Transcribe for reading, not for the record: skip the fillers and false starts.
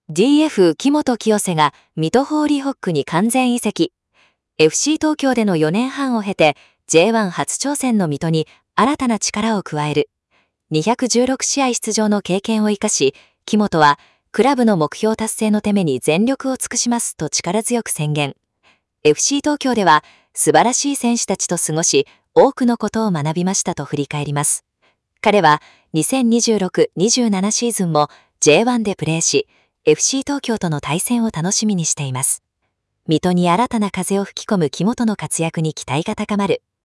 DF 木本清瀬が水戸ホーリーホックに完全移籍。FC 東京での4年半を経て J1 初挑戦の水戸に新たな力を加える。216試合出場の経験を生かし、木本はクラブの目標達成のために全力を尽くしますと力強く宣言。FC 東京では素晴らしい選手たちと過ごし、多くのことを学びましたと振り返ります。彼は2026-27シーズンも J1 でプレーし、FC 東京との対戦を楽しみにしています。水戸に新たな風を吹き込む木本の活躍に期待が高まる。